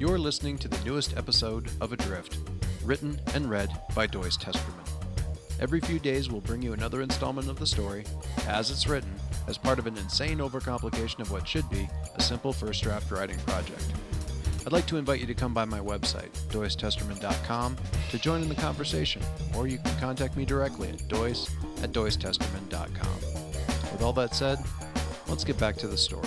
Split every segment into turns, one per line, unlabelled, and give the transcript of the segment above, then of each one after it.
You're listening to the newest episode of Adrift, written and read by Doyce Testerman. Every few days we'll bring you another installment of the story, as it's written, as part of an insane overcomplication of what should be a simple first draft writing project. I'd like to invite you to come by my website, doycetesterman.com, to join in the conversation, or you can contact me directly at doyce@doycetesterman.com. With all that said, let's get back to the story.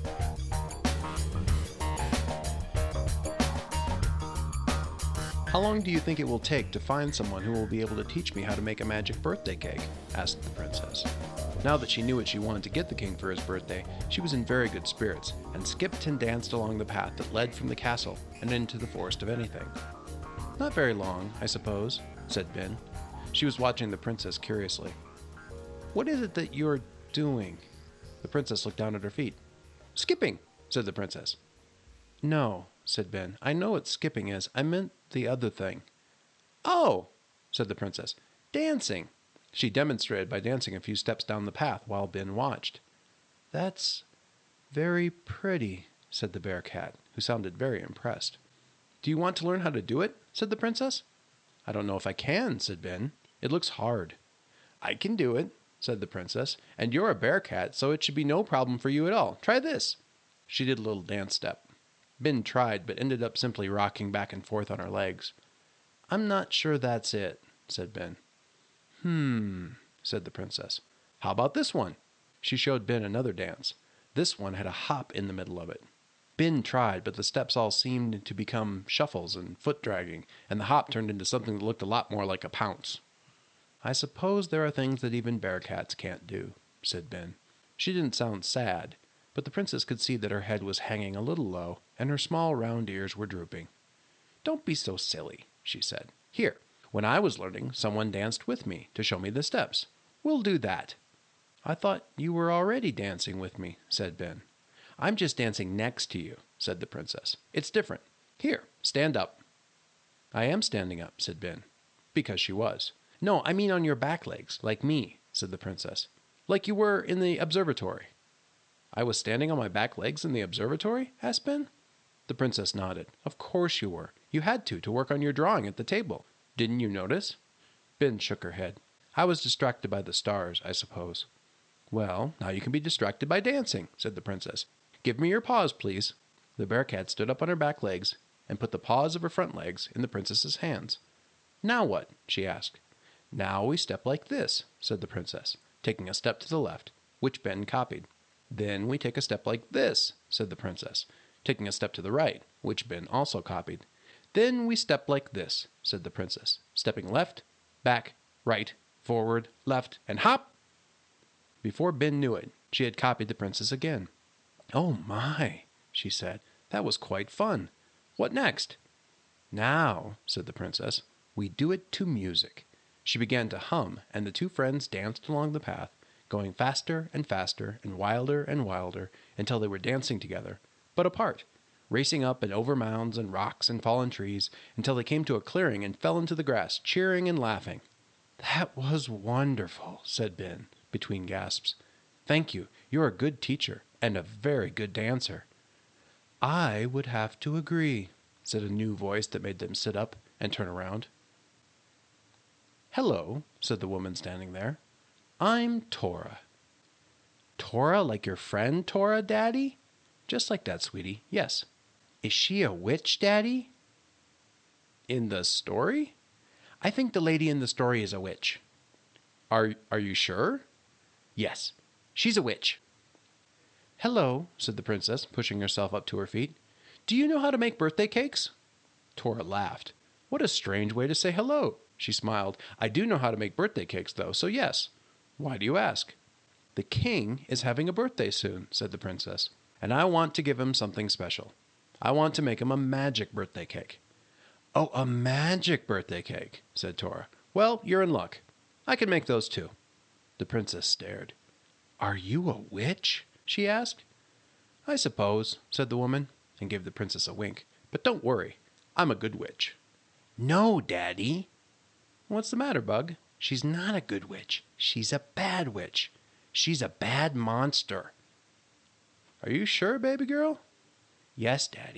How long do you think it will take to find someone who will be able to teach me how to make a magic birthday cake? Asked the princess. Now that she knew what she wanted to get the king for his birthday, she was in very good spirits, and skipped and danced along the path that led from the castle and into the Forest of Anything. Not very long, I suppose, said Ben. She was watching the princess curiously. What is it that you're doing? The princess looked down at her feet. Skipping, said the princess. No, said Ben. I know what skipping is. I meant the other thing. Oh, said the princess. Dancing. She demonstrated by dancing a few steps down the path while Ben watched. That's very pretty, said the bear cat, who sounded very impressed. Do you want to learn how to do it? Said the princess. I don't know if I can, said Ben. It looks hard. I can do it, said the princess, and you're a bear cat, so it should be no problem for you at all. Try this. She did a little dance step. Ben tried, but ended up simply rocking back and forth on her legs. I'm not sure that's it, said Ben. Said the princess. How about this one? She showed Ben another dance. This one had a hop in the middle of it. Ben tried, but the steps all seemed to become shuffles and foot dragging, and the hop turned into something that looked a lot more like a pounce. I suppose there are things that even bear cats can't do, said Ben. She didn't sound sad, but the princess could see that her head was hanging a little low, and her small round ears were drooping. Don't be so silly, she said. Here, when I was learning, someone danced with me to show me the steps. We'll do that. I thought you were already dancing with me, said Ben. I'm just dancing next to you, said the princess. It's different. Here, stand up. I am standing up, said Ben, because she was. No, I mean on your back legs, like me, said the princess. Like you were in the observatory. I was standing on my back legs in the observatory? Asked Ben. The princess nodded. Of course you were. You had to work on your drawing at the table. Didn't you notice? Ben shook her head. I was distracted by the stars, I suppose. Well, now you can be distracted by dancing, said the princess. Give me your paws, please. The bear cat stood up on her back legs and put the paws of her front legs in the princess's hands. Now what? She asked. Now we step like this, said the princess, taking a step to the left, which Ben copied. Then we take a step like this, said the princess, taking a step to the right, which Ben also copied. Then we step like this, said the princess, stepping left, back, right, forward, left, and hop! Before Ben knew it, she had copied the princess again. Oh my, she said, that was quite fun. What next? Now, said the princess, we do it to music. She began to hum, and the two friends danced along the path, going faster and faster and wilder until they were dancing together, but apart, racing up and over mounds and rocks and fallen trees until they came to a clearing and fell into the grass, cheering and laughing. That was wonderful, said Ben, between gasps. Thank you. You're a good teacher and a very good dancer. I would have to agree, said a new voice that made them sit up and turn around. Hello, said the woman standing there. I'm Tora. Tora, like your friend Tora, Daddy? Just like that, sweetie. Yes. Is she a witch, Daddy? In the story? I think the lady in the story is a witch. Are you sure? Yes. She's a witch. Hello, said the princess, pushing herself up to her feet. Do you know how to make birthday cakes? Tora laughed. What a strange way to say hello. She smiled. I do know how to make birthday cakes, though, so yes. Why do you ask? The king is having a birthday soon, said the princess, and I want to give him something special. I want to make him a magic birthday cake. Oh, a magic birthday cake, said Tora. Well, you're in luck. I can make those too. The princess stared. Are you a witch? She asked. I suppose, said the woman, and gave the princess a wink. But don't worry, I'm a good witch. No, Daddy. What's the matter, Bug? She's not a good witch. She's a bad witch. She's a bad monster. Are you sure, baby girl? Yes, Daddy.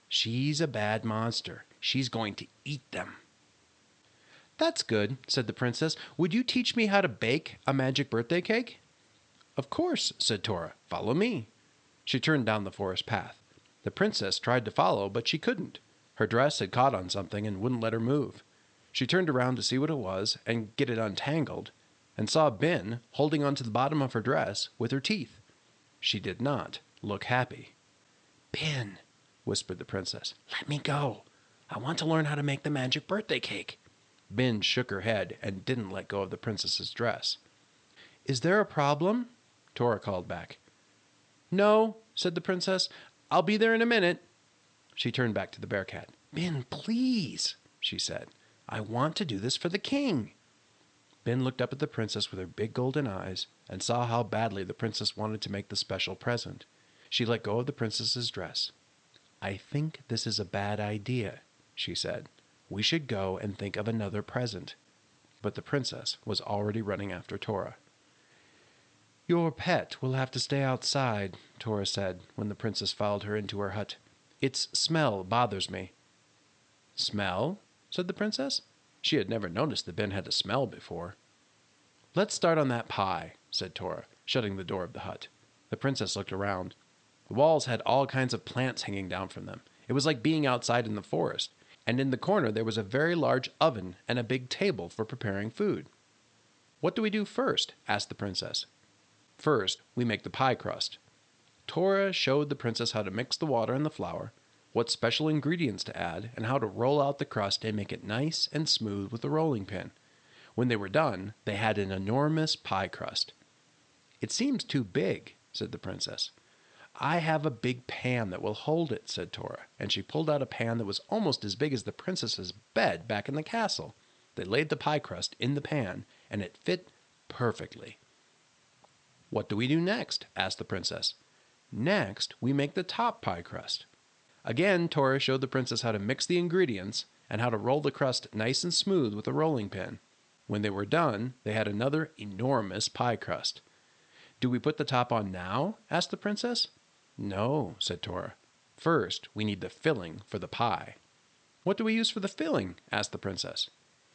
She's a bad monster. She's going to eat them. That's good, said the princess. Would you teach me how to bake a magic birthday cake? Of course, said Tora. Follow me. She turned down the forest path. The princess tried to follow, but she couldn't. Her dress had caught on something and wouldn't let her move. She turned around to see what it was and get it untangled, and saw Ben holding onto the bottom of her dress with her teeth. She did not look happy. Ben, whispered the princess, let me go. I want to learn how to make the magic birthday cake. Ben shook her head and didn't let go of the princess's dress. Is there a problem? Tora called back. No, said the princess. I'll be there in a minute. She turned back to the bear-cat. Ben, please, she said. I want to do this for the king. Ben looked up at the princess with her big golden eyes and saw how badly the princess wanted to make the special present. She let go of the princess's dress. I think this is a bad idea, she said. We should go and think of another present. But the princess was already running after Tora. Your pet will have to stay outside, Tora said when the princess followed her into her hut. Its smell bothers me. Smell? Said the princess. She had never noticed that Ben had a smell before. Let's start on that pie, said Tora, shutting the door of the hut. The princess looked around. The walls had all kinds of plants hanging down from them. It was like being outside in the forest, and in the corner there was a very large oven and a big table for preparing food. What do we do first? Asked the princess. First, we make the pie crust. Tora showed the princess how to mix the water and the flour, what special ingredients to add, and how to roll out the crust and make it nice and smooth with a rolling pin. When they were done, they had an enormous pie crust. It seems too big, said the princess. I have a big pan that will hold it, said Tora, and she pulled out a pan that was almost as big as the princess's bed back in the castle. They laid the pie crust in the pan, and it fit perfectly. What do we do next? Asked the princess. Next, we make the top pie crust. Again, Tora showed the princess how to mix the ingredients and how to roll the crust nice and smooth with a rolling pin. When they were done, they had another enormous pie crust. Do we put the top on now? Asked the princess. No, said Tora. First, we need the filling for the pie. What do we use for the filling? Asked the princess.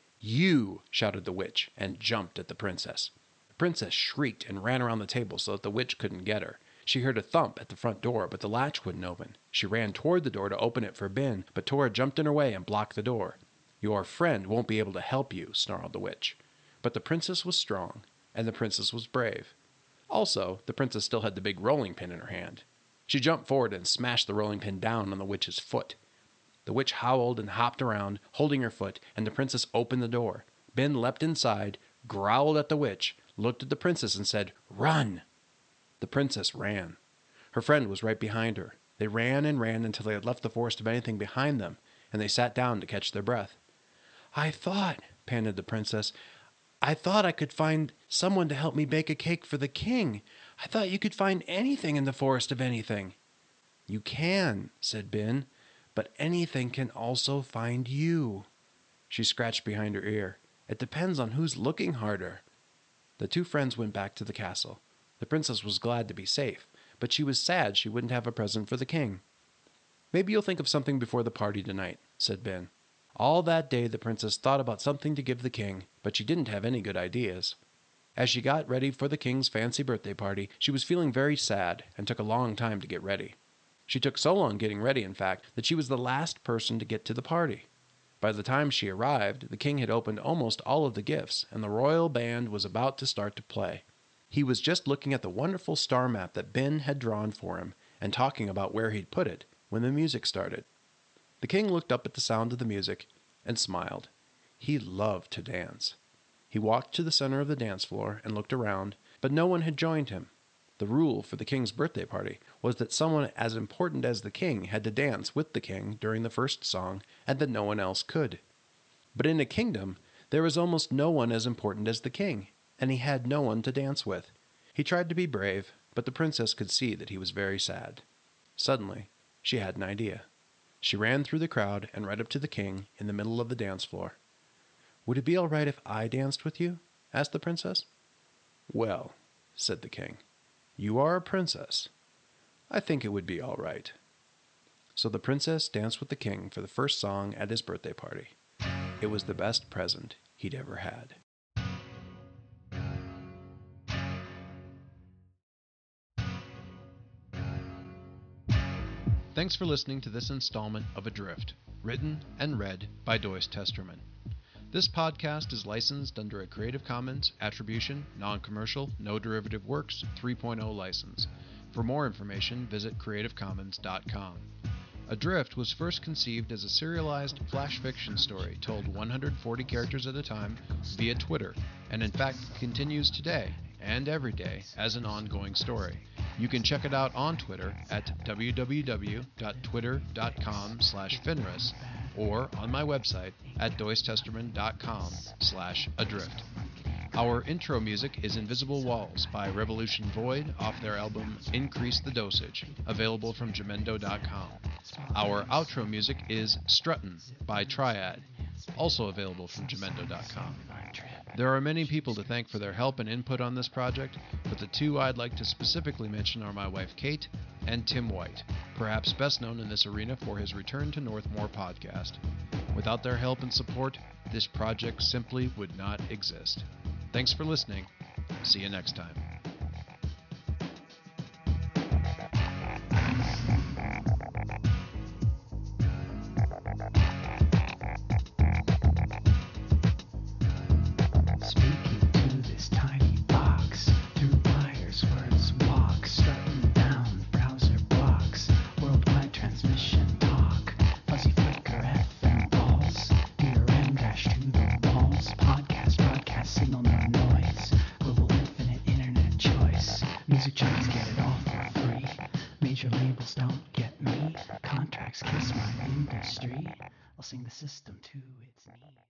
You, shouted the witch, and jumped at the princess. The princess shrieked and ran around the table so that the witch couldn't get her. She heard a thump at the front door, but the latch wouldn't open. She ran toward the door to open it for Ben, but Tora jumped in her way and blocked the door. Your friend won't be able to help you, snarled the witch. But the princess was strong, and the princess was brave. Also, the princess still had the big rolling pin in her hand. She jumped forward and smashed the rolling pin down on the witch's foot. The witch howled and hopped around, holding her foot, and the princess opened the door. Ben leapt inside, growled at the witch, looked at the princess, and said, "Run!" The princess ran. Her friend was right behind her. They ran and ran until they had left the forest of anything behind them, and they sat down to catch their breath. I thought, panted the princess, I thought I could find someone to help me bake a cake for the king. I thought you could find anything in the forest of anything. You can, said Ben, but anything can also find you. She scratched behind her ear. It depends on who's looking harder. The two friends went back to the castle. The princess was glad to be safe, but she was sad she wouldn't have a present for the king. Maybe you'll think of something before the party tonight, said Ben. All that day the princess thought about something to give the king, but she didn't have any good ideas. As she got ready for the king's fancy birthday party, she was feeling very sad and took a long time to get ready. She took so long getting ready, in fact, that she was the last person to get to the party. By the time she arrived, the king had opened almost all of the gifts, and the royal band was about to start to play. He was just looking at the wonderful star map that Ben had drawn for him and talking about where he'd put it when the music started. The king looked up at the sound of the music and smiled. He loved to dance. He walked to the center of the dance floor and looked around, but no one had joined him. The rule for the king's birthday party was that someone as important as the king had to dance with the king during the first song, and that no one else could. But in a kingdom, there was almost no one as important as the king, and he had no one to dance with. He tried to be brave, but the princess could see that he was very sad. Suddenly, she had an idea. She ran through the crowd and right up to the king in the middle of the dance floor. Would it be all right if I danced with you? Asked the princess. Well, said the king, you are a princess. I think it would be all right. So the princess danced with the king for the first song at his birthday party. It was the best present he'd ever had. Thanks for listening to this installment of Adrift, written and read by Doyce Testerman. This podcast is licensed under a Creative Commons Attribution, Non-Commercial, No Derivative Works 3.0 license. For more information, visit creativecommons.com. Adrift was first conceived as a serialized flash fiction story told 140 characters at a time via Twitter, and in fact continues today and every day as an ongoing story. You can check it out on Twitter at www.twitter.com/Finris or on my website at doycetesterman.com/adrift. Our intro music is Invisible Walls by Revolution Void off their album Increase the Dosage, available from Jamendo.com. Our outro music is Struttin' by Triad, also available from Jamendo.com. There are many people to thank for their help and input on this project, but the two I'd like to specifically mention are my wife Kate and Tim White, perhaps best known in this arena for his Return to Northmore podcast. Without their help and support, this project simply would not exist. Thanks for listening. See you next time.
Music giants get it all for free. Major labels don't get me. Contracts kiss my industry. I'll sing the system to its knees.